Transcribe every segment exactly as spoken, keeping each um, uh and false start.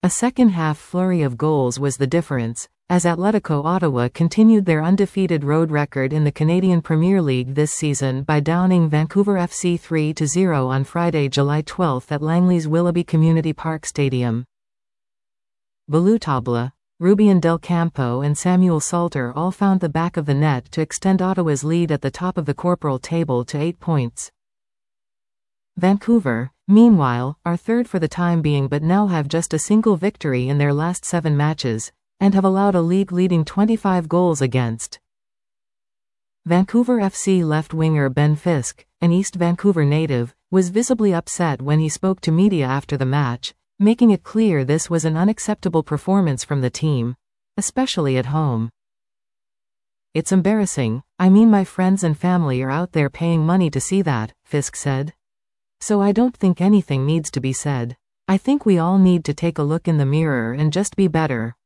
A second-half flurry of goals was the difference, as Atletico Ottawa continued their undefeated road record in the Canadian Premier League this season by downing Vancouver F C three to zero on Friday, July twelfth at Langley's Willoughby Community Park Stadium. Baloutable, Rubian Del Campo and Samuel Salter all found the back of the net to extend Ottawa's lead at the top of the corporal table to eight points. Vancouver, meanwhile, are third for the time being but now have just a single victory in their last seven matches, and have allowed a league-leading twenty-five goals against. Vancouver F C left winger Ben Fisk, an East Vancouver native, was visibly upset when he spoke to media after the match, making it clear this was an unacceptable performance from the team, especially at home. "It's embarrassing, I mean my friends and family are out there paying money to see that," Fisk said. "So I don't think anything needs to be said. I think we all need to take a look in the mirror and just be better."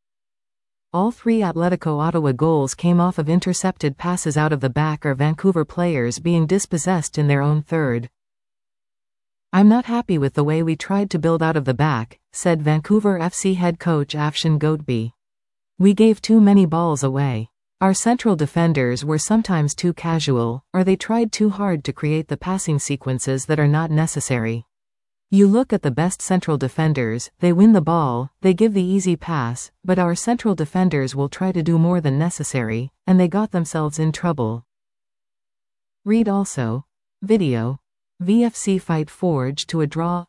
All three Atletico Ottawa goals came off of intercepted passes out of the back or Vancouver players being dispossessed in their own third. "I'm not happy with the way we tried to build out of the back," said Vancouver F C head coach Afshan Goatby. "We gave too many balls away. Our central defenders were sometimes too casual, or they tried too hard to create the passing sequences that are not necessary. You look at the best central defenders, they win the ball, they give the easy pass, but our central defenders will try to do more than necessary, and they got themselves in trouble." Read also. Video. V F C fight forge to a draw.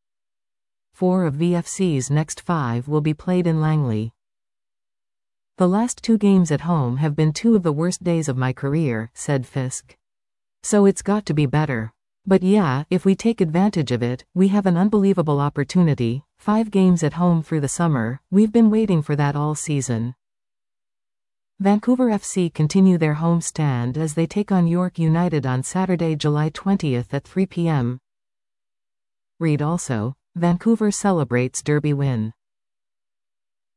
Four of V F C's next five will be played in Langley. "The last two games at home have been two of the worst days of my career," said Fisk. "So it's got to be better. But yeah, if we take advantage of it, we have an unbelievable opportunity. Five games at home through the summer, we've been waiting for that all season." Vancouver F C continue their home stand as they take on York United on Saturday, July twentieth at three p m Read also, Vancouver celebrates derby win.